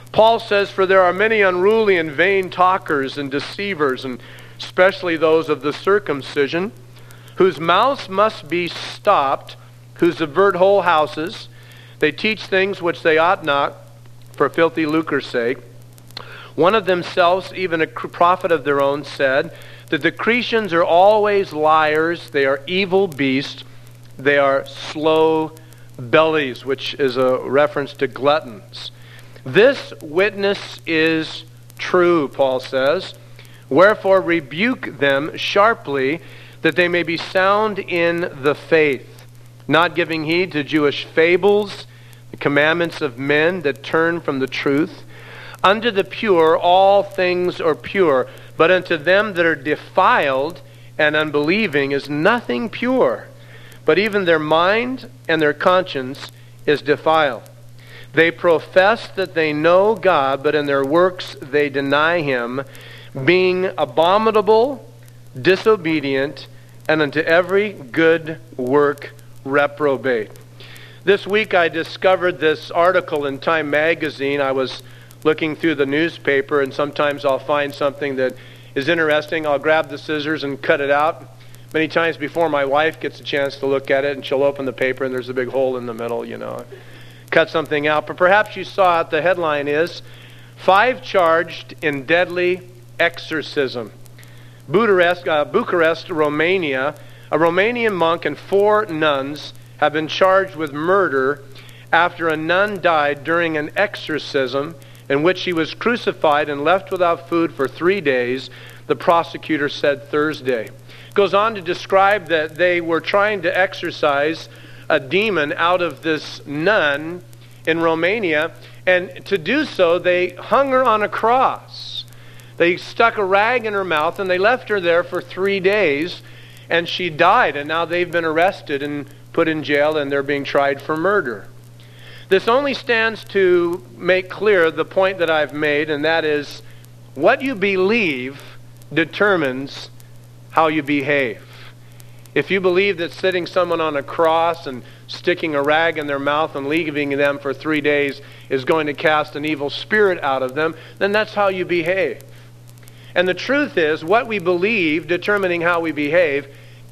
Paul says, "For there are many unruly and vain talkers and deceivers, and especially those of the circumcision, whose mouths must be stopped, who subvert whole houses. They teach things which they ought not, for filthy lucre's sake. One of themselves, even a prophet of their own, said that the Cretians are always liars, they are evil beasts, they are slow bellies," which is a reference to gluttons. "This witness is true," Paul says. "Wherefore rebuke them sharply, that they may be sound in the faith, not giving heed to Jewish fables, the commandments of men that turn from the truth. Unto the pure all things are pure, but unto them that are defiled and unbelieving is nothing pure, but even their mind and their conscience is defiled. They profess that they know God, but in their works they deny Him, being abominable, disobedient, and unto every good work reprobate." This week I discovered this article in Time magazine. I was looking through the newspaper, and sometimes I'll find something that is interesting. I'll grab the scissors and cut it out. Many times before my wife gets a chance to look at it, and she'll open the paper and there's a big hole in the middle, Cut something out. But perhaps you saw it. The headline is, "5 charged in deadly exorcism." Bucharest, Romania. A Romanian monk and 4 nuns have been charged with murder after a nun died during an exorcism in which she was crucified and left without food for 3 days, the prosecutor said Thursday. Goes on to describe that they were trying to exorcise a demon out of this nun in Romania, and to do so they hung her on a cross. They stuck a rag in her mouth and they left her there for 3 days, and she died, and now they've been arrested and put in jail, and they're being tried for murder. This only stands to make clear the point that I've made, and that is, what you believe determines how you behave. If you believe that sitting someone on a cross and sticking a rag in their mouth and leaving them for 3 days is going to cast an evil spirit out of them, then that's how you behave. And the truth is, what we believe determining how we behave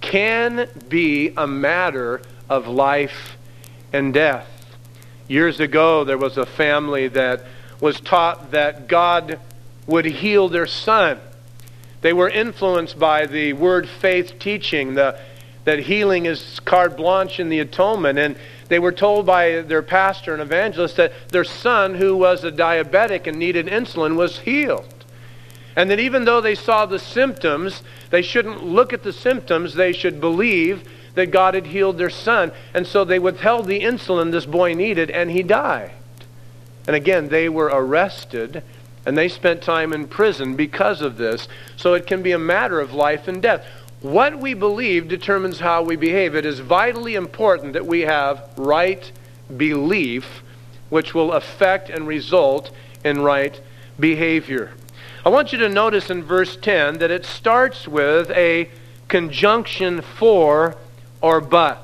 can be a matter of life and death. Years ago, there was a family that was taught that God would heal their son. They were influenced by the word faith teaching, that healing is carte blanche in the atonement. And they were told by their pastor and evangelist that their son, who was a diabetic and needed insulin, was healed. And that even though they saw the symptoms, they shouldn't look at the symptoms. They should believe that God had healed their son. And so they withheld the insulin this boy needed, and he died. And again, they were arrested, and they spent time in prison because of this. So it can be a matter of life and death. What we believe determines how we behave. It is vitally important that we have right belief, which will affect and result in right behavior. I want you to notice in verse 10 that it starts with a conjunction for or but.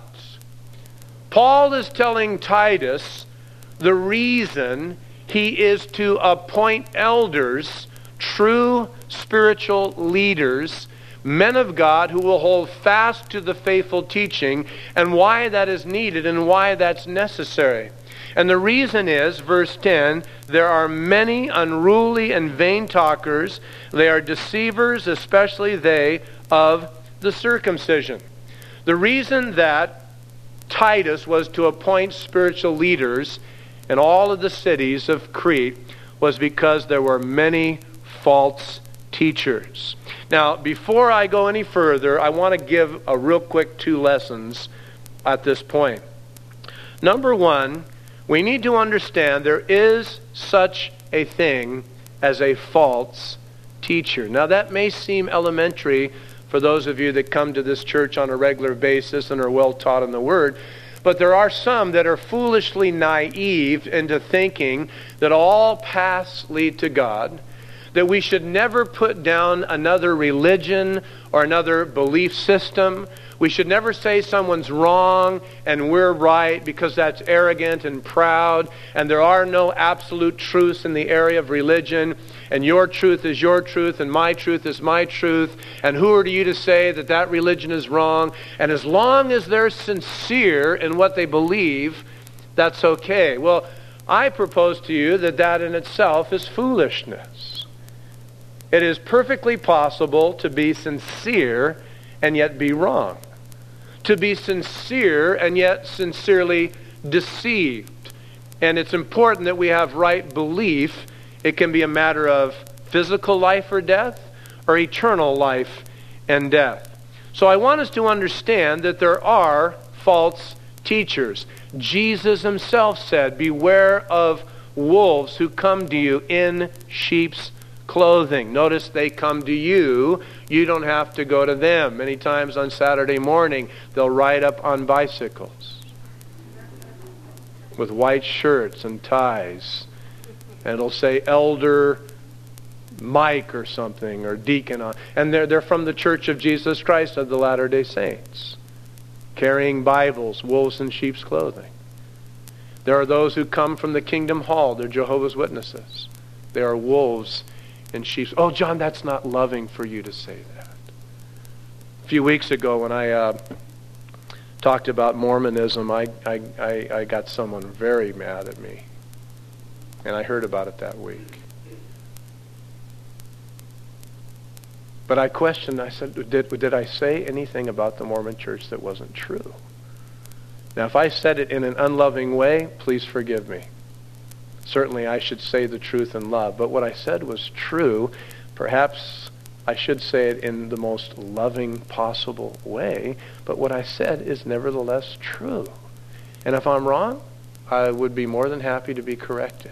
Paul is telling Titus the reason he is to appoint elders, true spiritual leaders, men of God who will hold fast to the faithful teaching, and why that is needed and why that's necessary. And the reason is, verse 10, there are many unruly and vain talkers. They are deceivers, especially they of the circumcision. The reason that Titus was to appoint spiritual leaders in all of the cities of Crete was because there were many false teachers. Now, before I go any further, I want to give a real quick 2 lessons at this point. Number 1, we need to understand there is such a thing as a false teacher. Now, that may seem elementary for those of you that come to this church on a regular basis and are well taught in the Word, but there are some that are foolishly naive into thinking that all paths lead to God, that we should never put down another religion or another belief system. We should never say someone's wrong and we're right, because that's arrogant and proud, and there are no absolute truths in the area of religion, and your truth is your truth and my truth is my truth, and who are you to say that that religion is wrong? And as long as they're sincere in what they believe, that's okay. Well, I propose to you that that in itself is foolishness. It is perfectly possible to be sincere and yet be wrong. To be sincere and yet sincerely deceived. And it's important that we have right belief. It can be a matter of physical life or death, or eternal life and death. So I want us to understand that there are false teachers. Jesus himself said, "Beware of wolves who come to you in sheep's clothing." Notice they come to you. You don't have to go to them. Many times on Saturday morning, they'll ride up on bicycles with white shirts and ties. And it'll say Elder Mike or something, or Deacon on. And they're from the Church of Jesus Christ of the Latter-day Saints, carrying Bibles, wolves in sheep's clothing. There are those who come from the Kingdom Hall. They're Jehovah's Witnesses. They are wolves in sheep's. Oh, John, that's not loving for you to say that. A few weeks ago when I talked about Mormonism, I got someone very mad at me. And I heard about it that week. But I questioned, I said, did I say anything about the Mormon Church that wasn't true? Now, if I said it in an unloving way, please forgive me. Certainly I should say the truth in love. But what I said was true. Perhaps I should say it in the most loving possible way. But what I said is nevertheless true. And if I'm wrong, I would be more than happy to be corrected.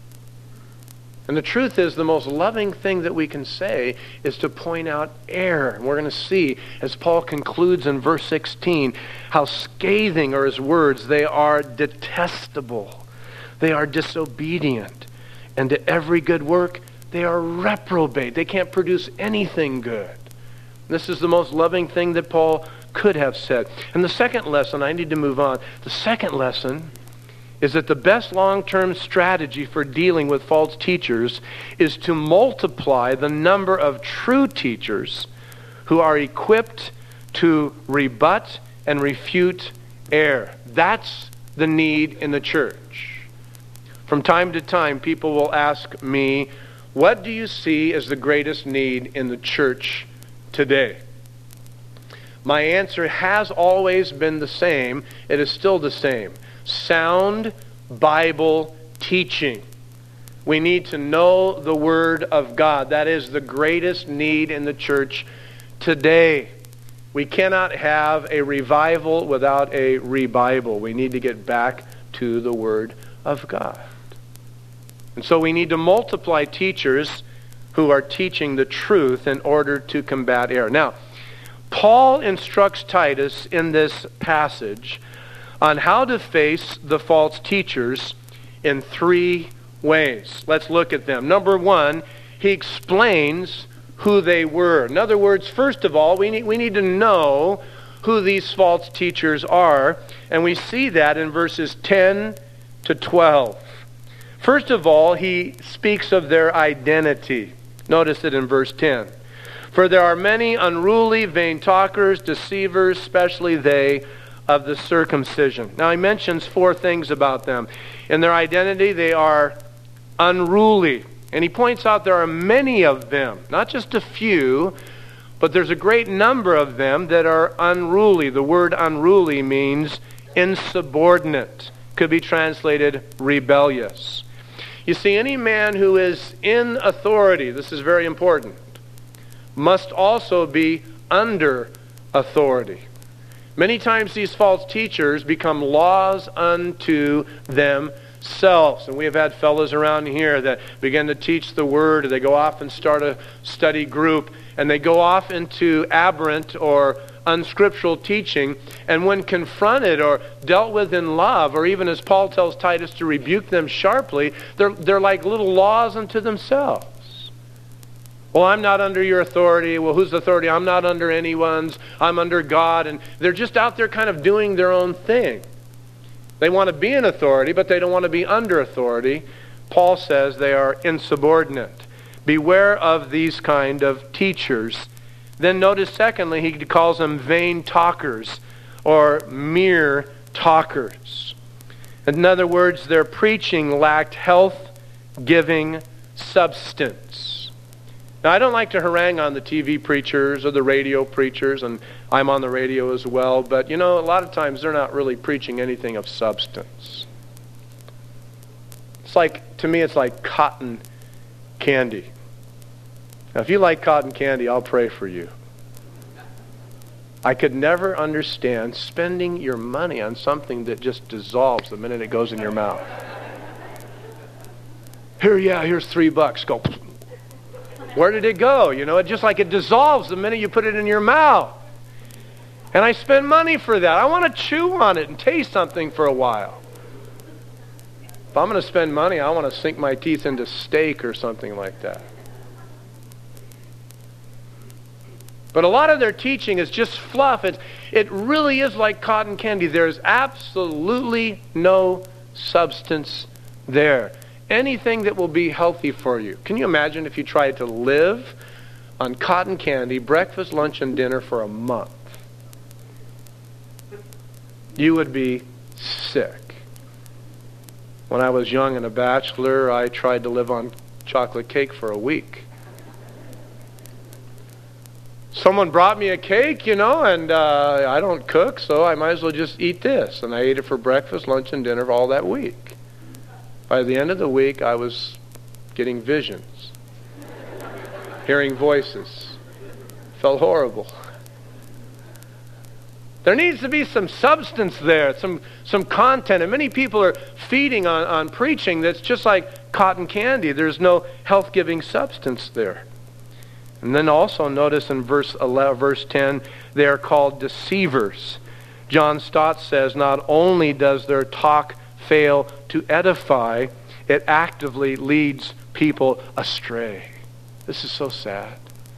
And the truth is, the most loving thing that we can say is to point out error. And we're going to see, as Paul concludes in verse 16, how scathing are his words. They are detestable. They are disobedient. And to every good work, they are reprobate. They can't produce anything good. This is the most loving thing that Paul could have said. And the second lesson, I need to move on. The second lesson is that the best long-term strategy for dealing with false teachers is to multiply the number of true teachers who are equipped to rebut and refute error. That's the need in the church. From time to time, people will ask me, what do you see as the greatest need in the church today? My answer has always been the same. It is still the same. Sound Bible teaching. We need to know the Word of God. That is the greatest need in the church today. We cannot have a revival without a rebible. We need to get back to the Word of God. And so we need to multiply teachers who are teaching the truth in order to combat error. Now, Paul instructs Titus in this passage on how to face the false teachers in three ways. Let's look at them. Number one, he explains who they were. In other words, first of all, we need to know who these false teachers are, and we see that in verses 10 to 12. First of all, he speaks of their identity. Notice it in verse 10. For there are many unruly, vain talkers, deceivers, especially they of the circumcision. Now he mentions four things about them. In their identity, they are unruly. And he points out there are many of them, not just a few, but there's a great number of them that are unruly. The word unruly means insubordinate. Could be translated rebellious. You see, any man who is in authority, this is very important, must also be under authority. Many times these false teachers become laws unto themselves. And we have had fellows around here that begin to teach the Word, or they go off and start a study group, and they go off into aberrant or unscriptural teaching, and when confronted or dealt with in love, or even as Paul tells Titus to rebuke them sharply, they're like little laws unto themselves. Well, I'm not under your authority. Well, whose authority? I'm not under anyone's. I'm under God. And they're just out there kind of doing their own thing. They want to be in authority, but they don't want to be under authority. Paul says they are insubordinate. Beware of these kind of teachers. Then notice, secondly, he calls them vain talkers or mere talkers. In other words, their preaching lacked health-giving substance. Now, I don't like to harangue on the TV preachers or the radio preachers, and I'm on the radio as well, but, a lot of times they're not really preaching anything of substance. To me, it's like cotton candy. Now, if you like cotton candy, I'll pray for you. I could never understand spending your money on something that just dissolves the minute it goes in your mouth. Here's $3. Go. Where did it go? It just like it dissolves the minute you put it in your mouth. And I spend money for that. I want to chew on it and taste something for a while. If I'm going to spend money, I want to sink my teeth into steak or something like that. But a lot of their teaching is just fluff. It really is like cotton candy. There's absolutely no substance there. Anything that will be healthy for you. Can you imagine if you tried to live on cotton candy, breakfast, lunch, and dinner for a month? You would be sick. When I was young and a bachelor, I tried to live on chocolate cake for a week. Someone brought me a cake, and I don't cook, so I might as well just eat this. And I ate it for breakfast, lunch, and dinner all that week. By the end of the week, I was getting visions, hearing voices. Felt horrible. There needs to be some substance there, some content. And many people are feeding on preaching that's just like cotton candy. There's no health-giving substance there. And then also notice in verse 10, they are called deceivers. John Stott says not only does their talk fail to edify, it actively leads people astray. This is so sad.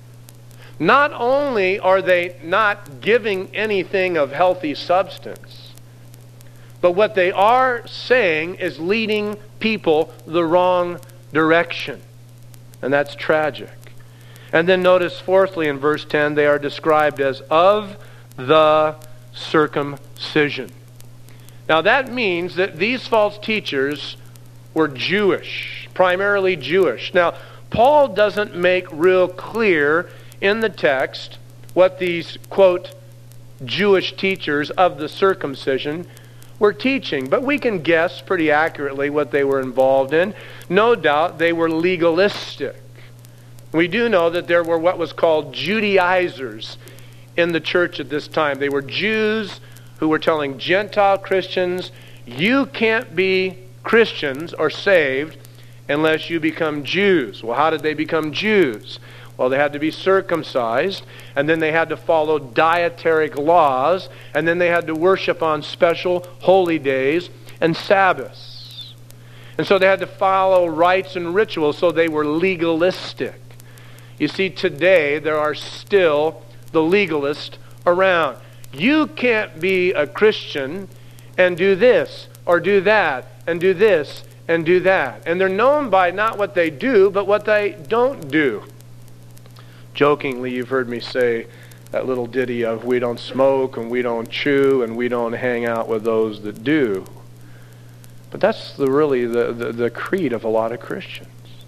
Not only are they not giving anything of healthy substance, but what they are saying is leading people the wrong direction. And that's tragic. And then notice fourthly in verse 10, they are described as of the circumcision. Now that means that these false teachers were Jewish, primarily Jewish. Now, Paul doesn't make real clear in the text what these, quote, Jewish teachers of the circumcision were teaching. But we can guess pretty accurately what they were involved in. No doubt they were legalistic. We do know that there were what was called Judaizers in the church at this time. They were Jews who were telling Gentile Christians, you can't be Christians or saved unless you become Jews. Well, how did they become Jews? Well, they had to be circumcised, and then they had to follow dietetic laws, and then they had to worship on special holy days and Sabbaths. And so they had to follow rites and rituals, so they were legalistic. You see, today there are still the legalists around. You can't be a Christian and do this or do that and do this and do that. And they're known by not what they do, but what they don't do. Jokingly, you've heard me say that little ditty of we don't smoke and we don't chew and we don't hang out with those that do. But that's really the creed of a lot of Christians.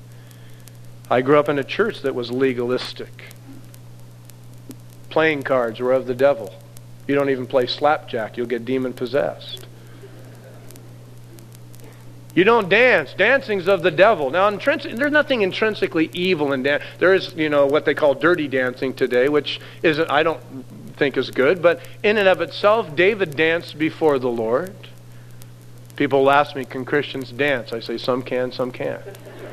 I grew up in a church that was legalistic. Playing cards were of the devil. You don't even play slapjack, you'll get demon-possessed. You don't dance. Dancing's of the devil. Now, there's nothing intrinsically evil in dance. There is, what they call dirty dancing today, which isn't, I don't think is good. But in and of itself, David danced before the Lord. People will ask me, can Christians dance? I say, some can, some can't.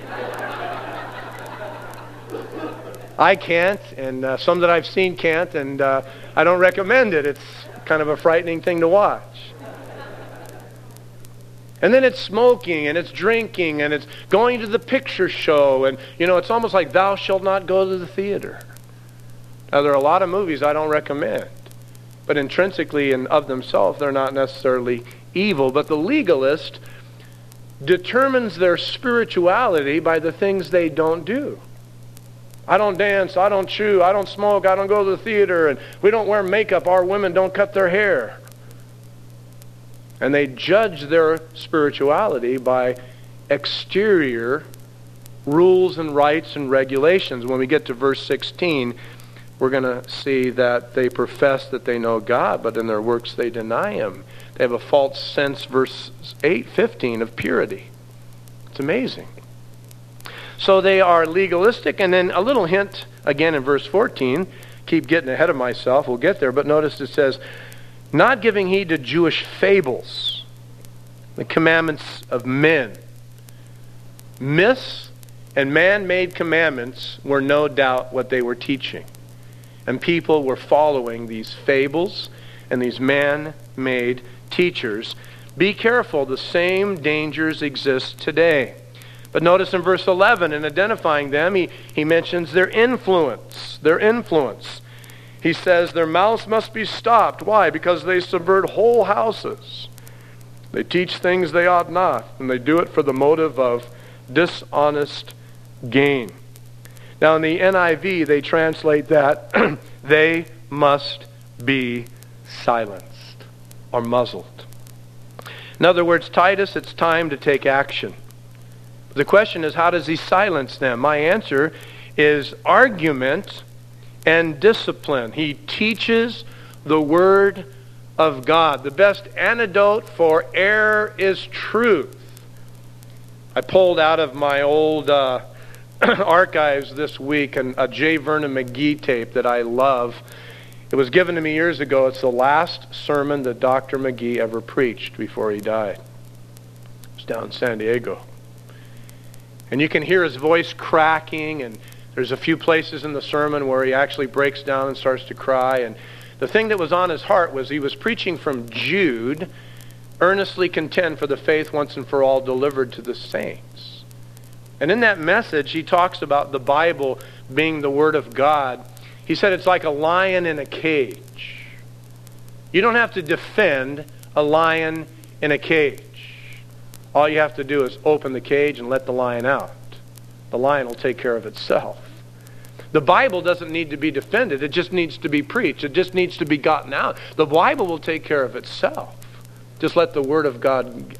I can't, and some that I've seen can't, and I don't recommend it. It's kind of a frightening thing to watch. And then it's smoking, and it's drinking, and it's going to the picture show, and, it's almost like thou shalt not go to the theater. Now, there are a lot of movies I don't recommend, but intrinsically and of themselves, they're not necessarily evil. But the legalist determines their spirituality by the things they don't do. I don't dance, I don't chew, I don't smoke, I don't go to the theater, and we don't wear makeup, our women don't cut their hair. And they judge their spirituality by exterior rules and rights and regulations. When we get to verse 16, we're going to see that they profess that they know God, but in their works they deny Him. They have a false sense, verse 15, of purity. It's amazing. So they are legalistic, and then a little hint again in verse 14. Keep getting ahead of myself, we'll get there, but notice it says, not giving heed to Jewish fables, the commandments of men. Myths and man-made commandments were no doubt what they were teaching. And people were following these fables and these man-made teachers. Be careful, the same dangers exist today. But notice in verse 11, in identifying them, he mentions their influence. Their influence. He says their mouths must be stopped. Why? Because they subvert whole houses. They teach things they ought not, and they do it for the motive of dishonest gain. Now in the NIV, they translate that, they must be silenced or muzzled. In other words, Titus, it's time to take action. The question is, how does he silence them? My answer is argument and discipline. He teaches the Word of God. The best antidote for error is truth. I pulled out of my old archives this week a J. Vernon McGee tape that I love. It was given to me years ago. It's the last sermon that Dr. McGee ever preached before he died. It was down in San Diego. And you can hear his voice cracking, and there's a few places in the sermon where he actually breaks down and starts to cry. And the thing that was on his heart was he was preaching from Jude, earnestly contend for the faith once and for all delivered to the saints. And in that message, he talks about the Bible being the Word of God. He said it's like a lion in a cage. You don't have to defend a lion in a cage. All you have to do is open the cage and let the lion out. The lion will take care of itself. The Bible doesn't need to be defended. It just needs to be preached. It just needs to be gotten out. The Bible will take care of itself. Just let the Word of God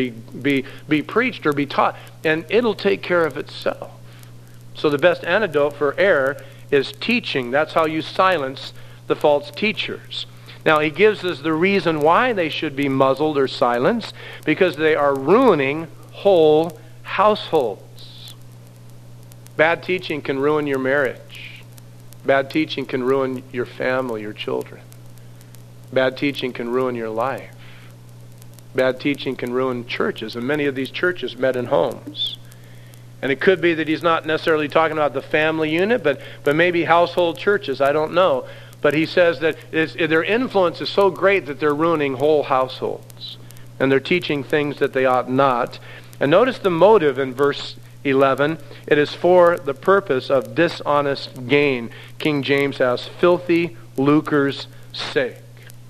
be preached or be taught, and it'll take care of itself. So the best antidote for error is teaching. That's how you silence the false teachers. Now, he gives us the reason why they should be muzzled or silenced, because they are ruining whole households. Bad teaching can ruin your marriage. Bad teaching can ruin your family, your children. Bad teaching can ruin your life. Bad teaching can ruin churches, and many of these churches met in homes. And it could be that he's not necessarily talking about the family unit, but maybe household churches, I don't know. But he says that their influence is so great that they're ruining whole households. And they're teaching things that they ought not. And notice the motive in verse 11. It is for the purpose of dishonest gain. King James has filthy lucre's sake.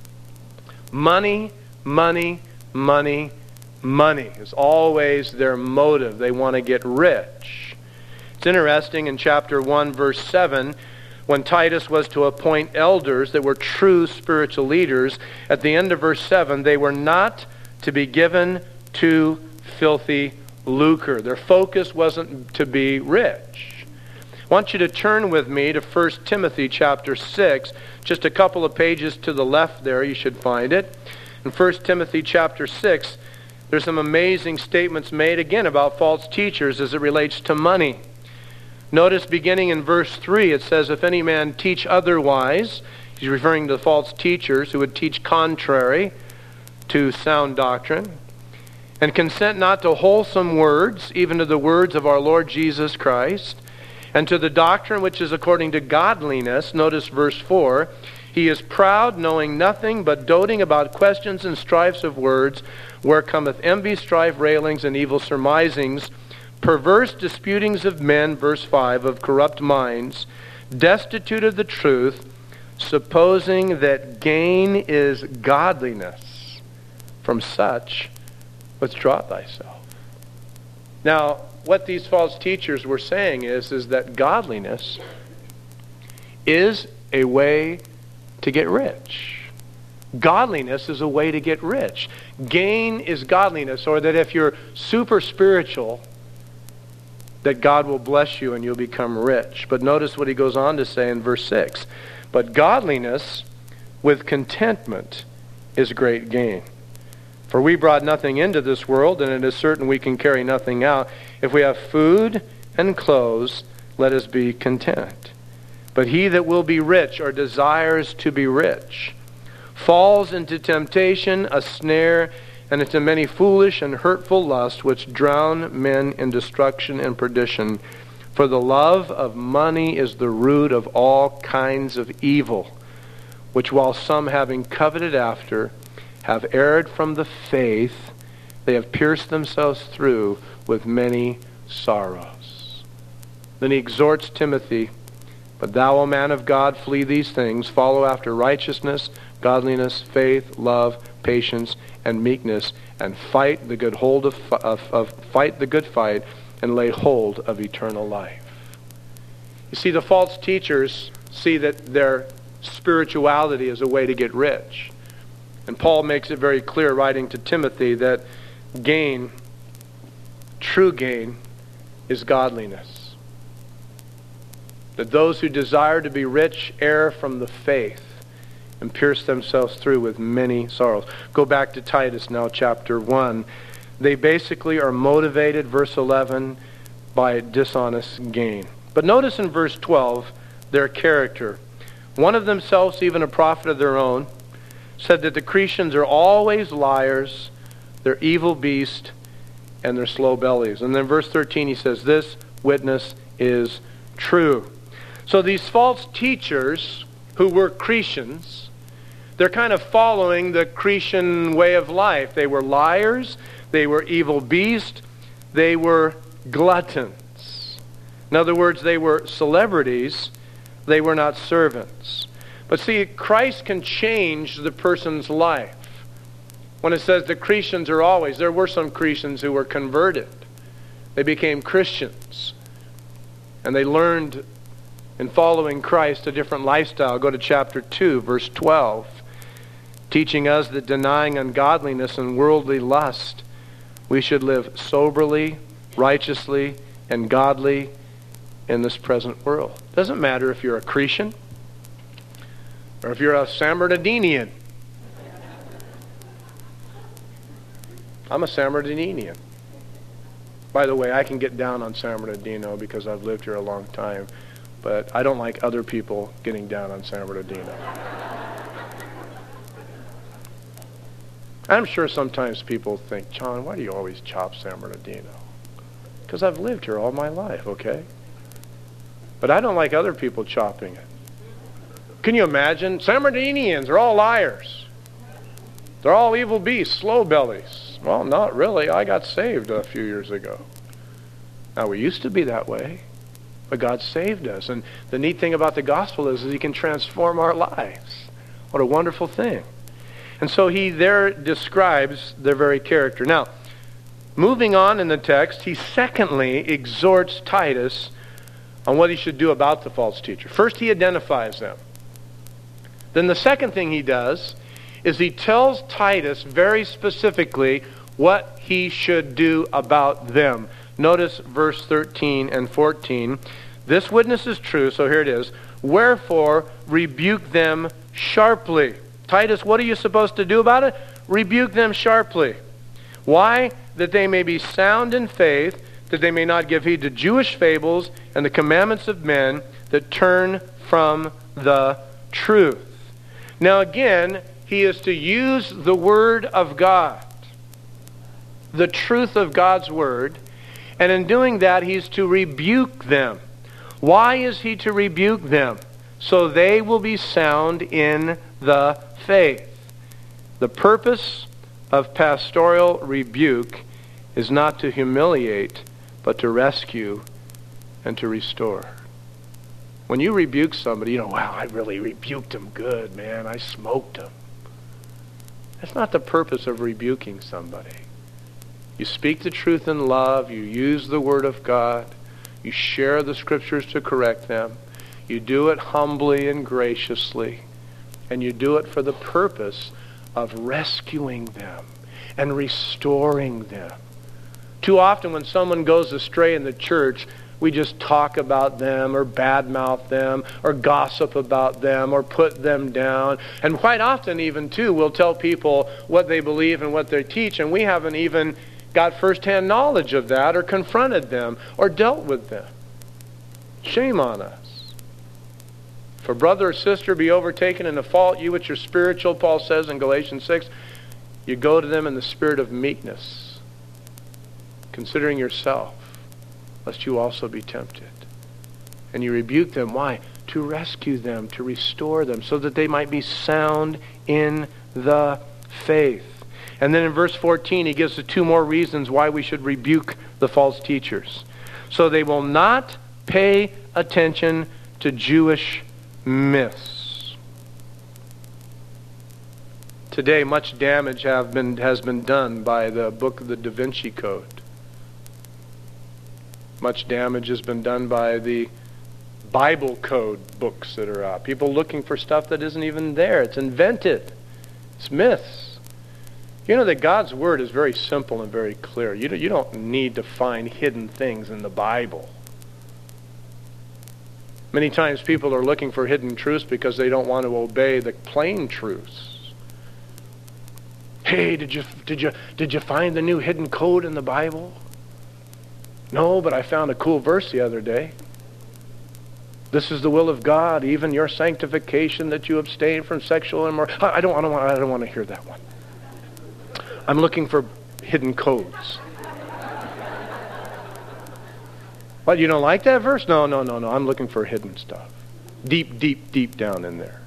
Money, money, money, money is always their motive. They want to get rich. It's interesting in chapter 1, verse 7, when Titus was to appoint elders that were true spiritual leaders, at the end of verse 7, they were not to be given to filthy lucre. Their focus wasn't to be rich. I want you to turn with me to 1 Timothy chapter 6. Just a couple of pages to the left there, you should find it. In 1 Timothy chapter 6, there's some amazing statements made again about false teachers as it relates to money. Notice beginning in verse 3, it says, if any man teach otherwise, he's referring to the false teachers who would teach contrary to sound doctrine, and consent not to wholesome words, even to the words of our Lord Jesus Christ, and to the doctrine which is according to godliness. Notice verse 4, he is proud, knowing nothing, but doting about questions and strifes of words, where cometh envy, strife, railings, and evil surmisings, perverse disputings of men, verse 5, of corrupt minds, destitute of the truth, supposing that gain is godliness. From such, withdraw thyself. Now, what these false teachers were saying is that godliness is a way to get rich. Godliness is a way to get rich. Gain is godliness, or that if you're super spiritual, that God will bless you and you'll become rich. But notice what he goes on to say in verse 6. But godliness with contentment is great gain. For we brought nothing into this world, and it is certain we can carry nothing out. If we have food and clothes, let us be content. But he that will be rich, or desires to be rich, falls into temptation, a snare, and into many foolish and hurtful lusts, which drown men in destruction and perdition. For the love of money is the root of all kinds of evil, which while some having coveted after, have erred from the faith, they have pierced themselves through with many sorrows. Then he exhorts Timothy, but thou, O man of God, flee these things, follow after righteousness, godliness, faith, love, patience, and meekness, and fight the good fight, and lay hold of eternal life. You see, the false teachers see that their spirituality is a way to get rich. And Paul makes it very clear, writing to Timothy, that gain, true gain, is godliness. That those who desire to be rich err from the faith and pierce themselves through with many sorrows. Go back to Titus now, chapter 1. They basically are motivated, verse 11, by dishonest gain. But notice in verse 12, their character. One of themselves, even a prophet of their own, said that the Cretans are always liars, they're evil beasts, and they're slow bellies. And then verse 13 he says, this witness is true. So these false teachers who were Cretans, they're kind of following the Cretan way of life. They were liars, they were evil beasts, they were gluttons. In other words, they were celebrities, they were not servants. But see, Christ can change the person's life. When it says the Cretans are always, there were some Cretans who were converted. They became Christians. And they learned in following Christ a different lifestyle. Go to chapter 2, verse 12. Teaching us that denying ungodliness and worldly lust, we should live soberly, righteously, and godly in this present world. Doesn't matter if you're a Cretan or if you're a San Bernardinian. I'm a San Bernardinian. By the way, I can get down on San Bernardino because I've lived here a long time, but I don't like other people getting down on San Bernardino. I'm sure sometimes people think, John, why do you always chop San Bernardino? Because I've lived here all my life, okay? But I don't like other people chopping it. Can you imagine? San Bernardinians are all liars. They're all evil beasts, slow bellies. Well, not really. I got saved a few years ago. Now, we used to be that way, but God saved us. And the neat thing about the gospel is He can transform our lives. What a wonderful thing. And so He there describes their very character. Now, moving on in the text, he secondly exhorts Titus on what he should do about the false teacher. First, he identifies them. Then the second thing he does is he tells Titus very specifically what he should do about them. Notice verse 13 and 14. This witness is true, so here it is. Wherefore, rebuke them sharply. Titus, what are you supposed to do about it? Rebuke them sharply. Why? That they may be sound in faith, that they may not give heed to Jewish fables and the commandments of men that turn from the truth. Now again, he is to use the Word of God, the truth of God's Word, and in doing that, he's to rebuke them. Why is he to rebuke them? So they will be sound in the faith. The purpose of pastoral rebuke is not to humiliate, but to rescue and to restore. When you rebuke somebody, wow, I really rebuked him good, man. I smoked him. That's not the purpose of rebuking somebody. You speak the truth in love. You use the Word of God. You share the Scriptures to correct them. You do it humbly and graciously. And you do it for the purpose of rescuing them and restoring them. Too often when someone goes astray in the church, we just talk about them or badmouth them or gossip about them or put them down. And quite often even too, we'll tell people what they believe and what they teach, and we haven't even got firsthand knowledge of that or confronted them or dealt with them. Shame on us. If a brother or sister be overtaken in a fault, you which are spiritual, Paul says in Galatians 6, you go to them in the spirit of meekness, considering yourself, lest you also be tempted. And you rebuke them. Why? To rescue them, to restore them, so that they might be sound in the faith. And then in verse 14, he gives us 2 more reasons why we should rebuke the false teachers. So they will not pay attention to Jewish myths. Today, much damage has been done by the book of the Da Vinci Code. Much damage has been done by the Bible code books that are out. People looking for stuff that isn't even there. It's invented. It's myths. You know that God's Word is very simple and very clear. You don't need to find hidden things in the Bible. Many times people are looking for hidden truths because they don't want to obey the plain truths. Hey, did you find the new hidden code in the Bible? No, but I found a cool verse the other day. This is the will of God, even your sanctification, that you abstain from sexual immorality. I don't want to hear that one. I'm looking for hidden codes. What, you don't like that verse? No. I'm looking for hidden stuff. Deep down in there.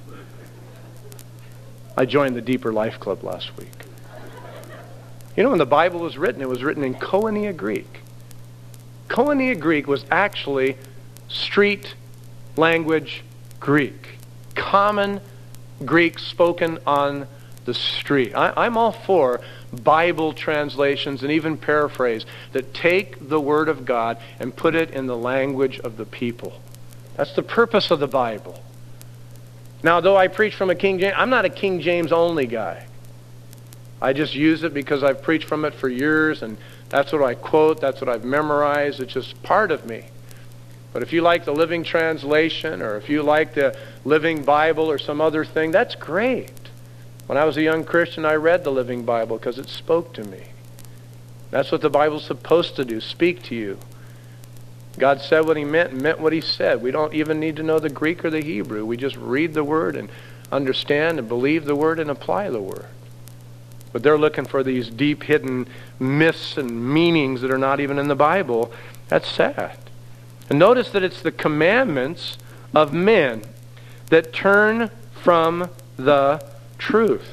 I joined the Deeper Life Club last week. You know, when the Bible was written, it was written in Koine Greek. Koine Greek was actually street language Greek. Common Greek spoken on the street. I'm all for Bible translations and even paraphrase that take the Word of God and put it in the language of the people. That's the purpose of the Bible. Now, though I preach from a King James, I'm not a King James only guy. I just use it because I've preached from it for years, and that's what I quote, that's what I've memorized. It's just part of me. But if you like the Living Translation, or if you like the Living Bible or some other thing, that's great. When I was a young Christian, I read the Living Bible because it spoke to me. That's what the Bible's supposed to do, speak to you. God said what He meant and meant what He said. We don't even need to know the Greek or the Hebrew. We just read the Word and understand and believe the Word and apply the Word. But they're looking for these deep hidden myths and meanings that are not even in the Bible. That's sad. And notice that it's the commandments of men that turn from the truth.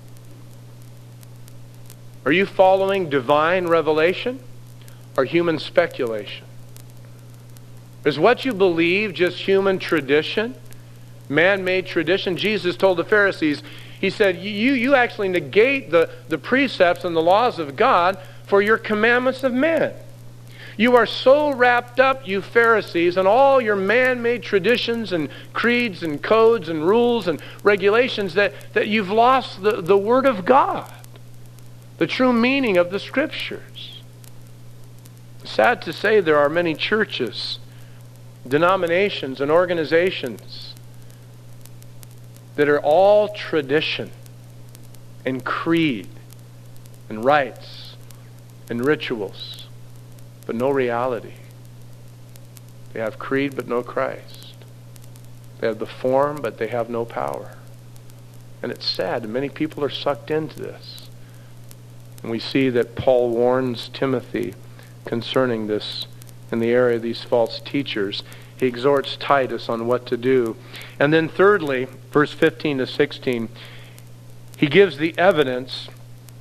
Are you following divine revelation or human speculation? Is what you believe just human tradition, man-made tradition? Jesus told the Pharisees, He said, you actually negate the precepts and the laws of God for your commandments of men. You are so wrapped up, you Pharisees, in all your man-made traditions and creeds and codes and rules and regulations that you've lost the Word of God, the true meaning of the Scriptures. Sad to say, there are many churches, denominations, and organizations that are all tradition and creed and rites and rituals, but no reality. They have creed but no Christ. They have the form but they have no power. And it's sad, and many people are sucked into this. And we see that Paul warns Timothy concerning this in the area of these false teachers. He exhorts Titus on what to do. And then thirdly, verse 15 to 16, he gives the evidence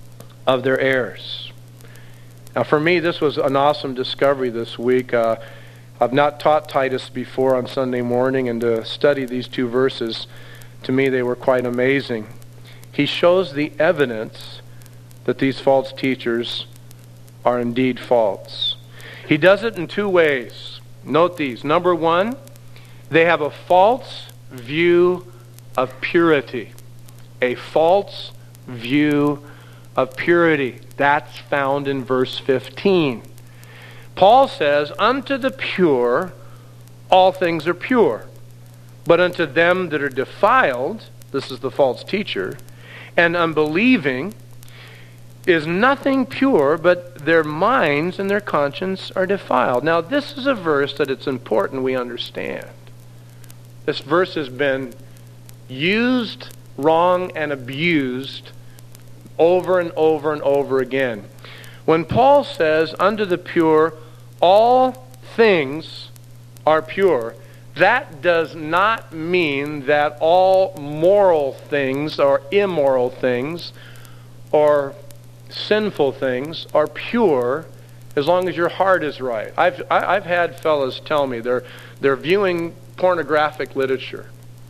of their errors. Now for me, this was an awesome discovery this week. I've not taught Titus before on Sunday morning, and to study these two verses, to me they were quite amazing. He shows the evidence that these false teachers are indeed false. He does it in two ways. Note these. Number one, they have a false view of purity. A false view of purity. That's found in verse 15. Paul says, unto the pure all things are pure, but unto them that are defiled, this is the false teacher, and unbelieving, is nothing pure, but their minds and their conscience are defiled. Now this is a verse that it's important we understand. This verse has been used wrong and abused over and over and over again. When Paul says, unto the pure, all things are pure, that does not mean that all moral things or immoral things or sinful things are pure as long as your heart is right. I've had fellas tell me they're viewing pornographic literature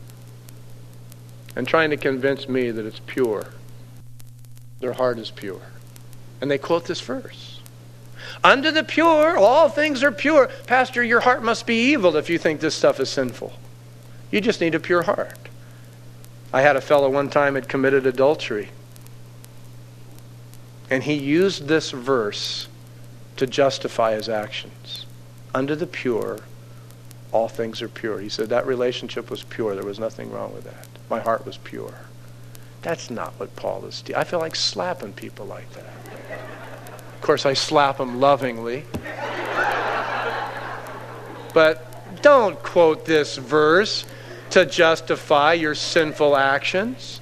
and trying to convince me that it's pure. Their heart is pure. And they quote this verse. Unto the pure, all things are pure. Pastor, your heart must be evil if you think this stuff is sinful. You just need a pure heart. I had a fellow one time had committed adultery. And he used this verse to justify his actions. Unto the pure, all things are pure. He said that relationship was pure. There was nothing wrong with that. My heart was pure. That's not what Paul is doing. I feel like slapping people like that. Of course, I slap them lovingly. But don't quote this verse to justify your sinful actions.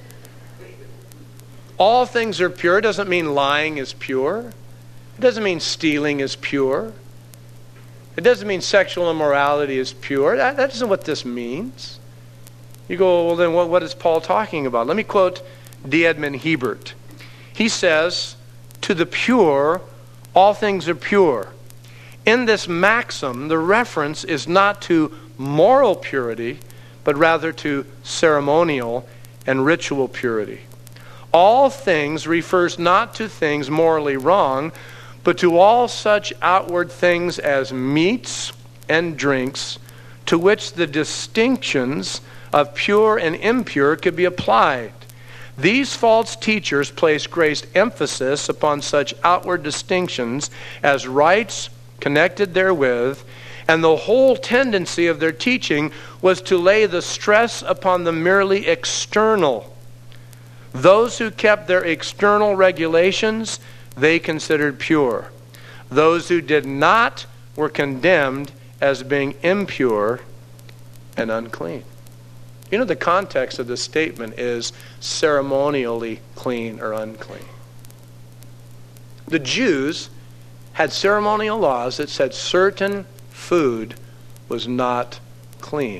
All things are pure doesn't mean lying is pure. It doesn't mean stealing is pure. It doesn't mean sexual immorality is pure. That isn't what this means. You go, well then what is Paul talking about? Let me quote D. Edmond Hebert. He says, to the pure, all things are pure. In this maxim, the reference is not to moral purity, but rather to ceremonial and ritual purity. All things refers not to things morally wrong, but to all such outward things as meats and drinks, to which the distinctions of pure and impure could be applied. These false teachers place great emphasis upon such outward distinctions as rites connected therewith, and the whole tendency of their teaching was to lay the stress upon the merely external. Those who kept their external regulations, they considered pure. Those who did not were condemned as being impure and unclean. You know, the context of this statement is ceremonially clean or unclean. The Jews had ceremonial laws that said certain food was not clean.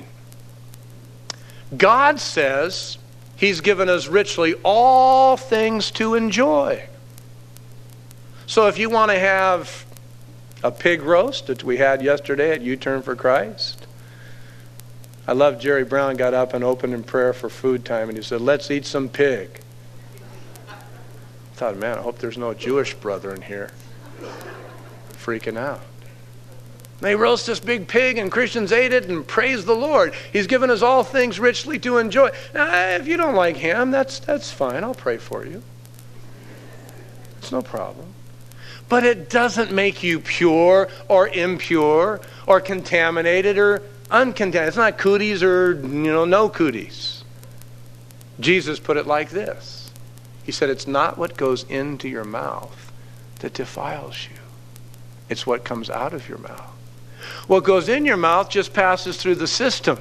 God says He's given us richly all things to enjoy. So if you want to have a pig roast that we had yesterday at U-Turn for Christ, I love Jerry Brown got up and opened in prayer for food time, and he said, let's eat some pig. I thought, man, I hope there's no Jewish brother in here freaking out. They roast this big pig and Christians ate it and praise the Lord. He's given us all things richly to enjoy. Now, if you don't like ham, that's fine. I'll pray for you. It's no problem. But it doesn't make you pure or impure or contaminated or uncontaminated. It's not cooties or, no cooties. Jesus put it like this. He said, it's not what goes into your mouth that defiles you. It's what comes out of your mouth. What goes in your mouth just passes through the system.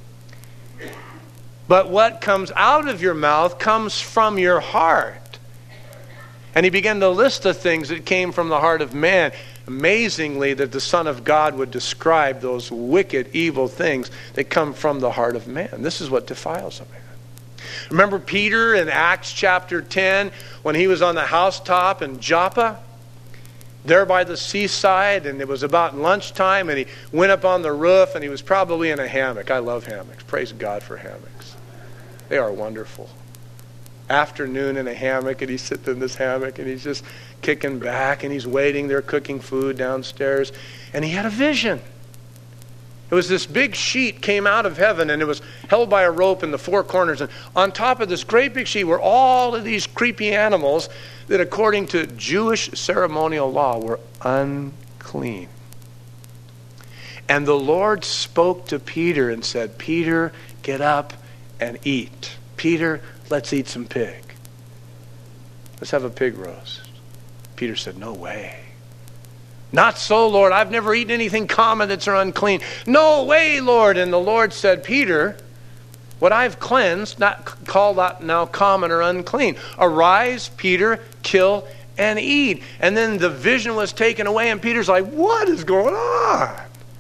But what comes out of your mouth comes from your heart. And he began to list the things that came from the heart of man. Amazingly, that the Son of God would describe those wicked, evil things that come from the heart of man. This is what defiles a man. Remember Peter in Acts chapter 10 when he was on the housetop in Joppa? There by the seaside, and it was about lunchtime, and he went up on the roof, and he was probably in a hammock. I love hammocks. Praise God for hammocks. They are wonderful. Afternoon in a hammock, and he's sitting in this hammock, and he's just kicking back, and he's waiting. They're cooking food downstairs, and he had a vision. It was this big sheet came out of heaven, and it was held by a rope in the four corners. And on top of this great big sheet were all of these creepy animals that, according to Jewish ceremonial law, were unclean. And the Lord spoke to Peter and said, Peter, get up and eat. Peter, let's eat some pig. Let's have a pig roast. Peter said, no way. Not so, Lord. I've never eaten anything common that's unclean. No way, Lord. And the Lord said, Peter, what I've cleansed, not call that now common or unclean. Arise, Peter, kill and eat. And then the vision was taken away, and Peter's like, what is going on?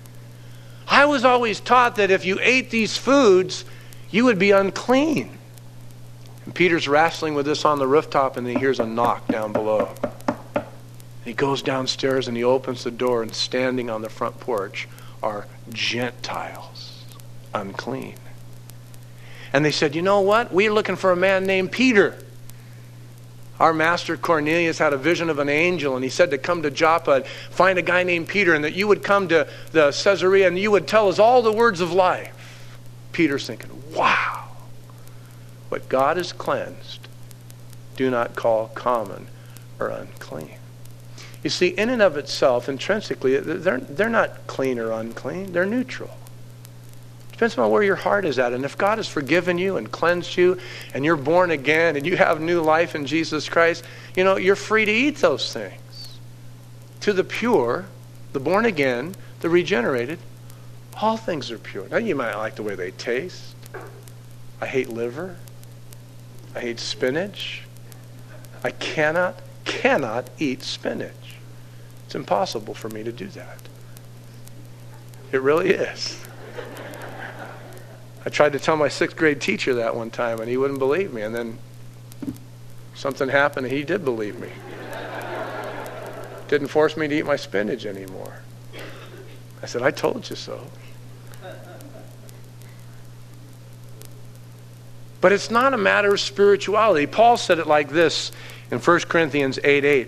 I was always taught that if you ate these foods, you would be unclean. And Peter's wrestling with this on the rooftop, and he hears a knock down below. He goes downstairs and he opens the door, and standing on the front porch are Gentiles, unclean. And they said, you know what? We're looking for a man named Peter. Our master Cornelius had a vision of an angel, and he said to come to Joppa and find a guy named Peter, and that you would come to the Caesarea and you would tell us all the words of life. Peter's thinking, wow, what God has cleansed, do not call common or unclean. You see, in and of itself, intrinsically, they're not clean or unclean. They're neutral. Depends on where your heart is at. And if God has forgiven you and cleansed you, and you're born again, and you have new life in Jesus Christ, you're free to eat those things. To the pure, the born again, the regenerated, all things are pure. Now, you might not like the way they taste. I hate liver. I hate spinach. I cannot eat spinach. It's impossible for me to do that. It really is. I tried to tell my 6th grade teacher that one time, and he wouldn't believe me. And then something happened, and he did believe me. Didn't force me to eat my spinach anymore. I said, I told you so. But it's not a matter of spirituality. Paul said it like this in 1 Corinthians 8:8.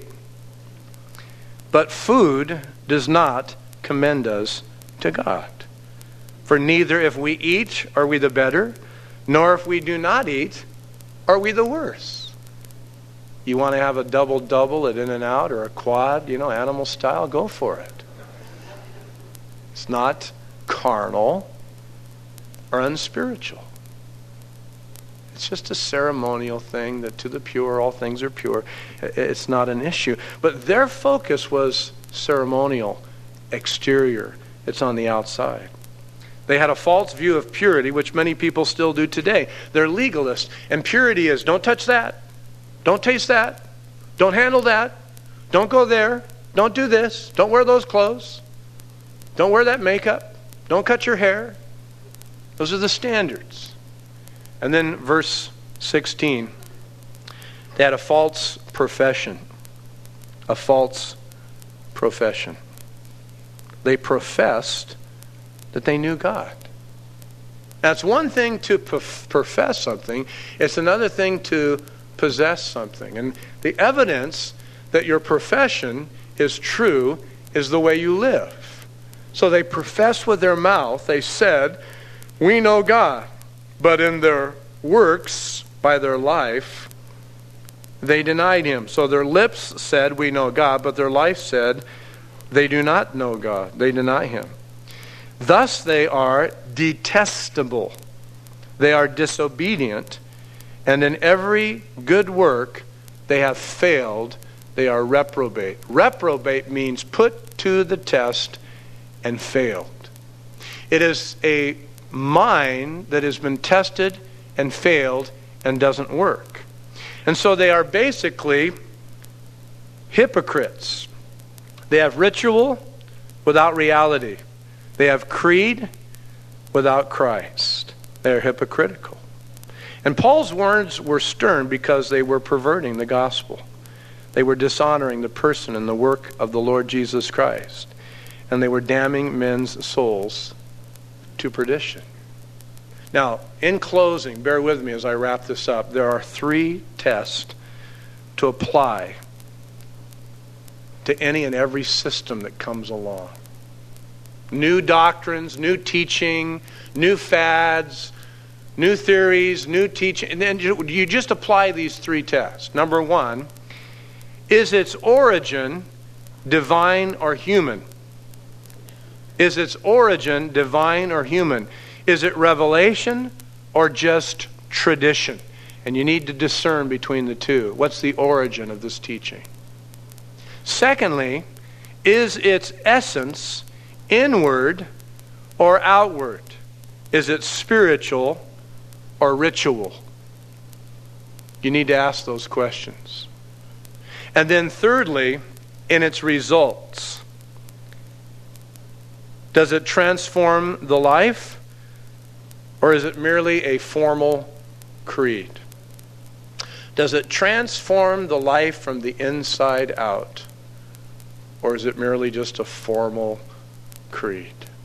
But food does not commend us to God. For neither if we eat are we the better, nor if we do not eat are we the worse. You want to have a double-double at In-N-Out or a quad, animal style, go for it. It's not carnal or unspiritual. It's just a ceremonial thing that to the pure, all things are pure. It's not an issue. But their focus was ceremonial, exterior. It's on the outside. They had a false view of purity, which many people still do today. They're legalists. And purity is, don't touch that. Don't taste that. Don't handle that. Don't go there. Don't do this. Don't wear those clothes. Don't wear that makeup. Don't cut your hair. Those are the standards. And then verse 16, they had a false profession. A false profession. They professed that they knew God. That's one thing to profess something. It's another thing to possess something. And the evidence that your profession is true is the way you live. So they professed with their mouth. They said, we know God. But in their works, by their life, they denied him. So their lips said, we know God, but their life said, they do not know God. They deny him. Thus they are detestable. They are disobedient. And in every good work they have failed. They are reprobate. Reprobate means put to the test and failed. It is a mind that has been tested and failed and doesn't work. And so they are basically hypocrites. They have ritual without reality. They have creed without Christ. They are hypocritical. And Paul's words were stern because they were perverting the gospel. They were dishonoring the person and the work of the Lord Jesus Christ. And they were damning men's souls to perdition. Now, in closing, bear with me as I wrap this up. There are 3 tests to apply to any and every system that comes along. New doctrines, new teaching, new fads, new theories, new teaching. And then you just apply these 3 tests. Number 1, is its origin divine or human? Is its origin divine or human? Is it revelation or just tradition? And you need to discern between the two. What's the origin of this teaching? Secondly, is its essence inward or outward? Is it spiritual or ritual? You need to ask those questions. And then thirdly, in its results. Does it transform the life, or is it merely a formal creed? Does it transform the life from the inside out, or is it merely just a formal creed?